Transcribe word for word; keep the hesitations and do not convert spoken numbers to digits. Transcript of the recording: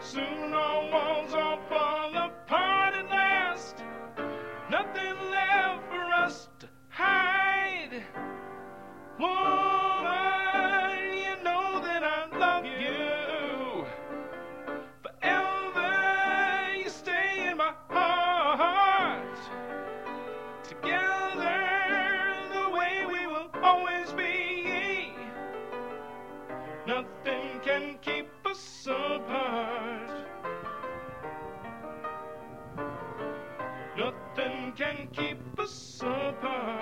Soon our walls all fall apart at last. Nothing left for us to hide. Woman, you know that I love you. Forever you stay in my heart. Together the way we will always be. Nothing can keep us apart. Nothing can keep us apart.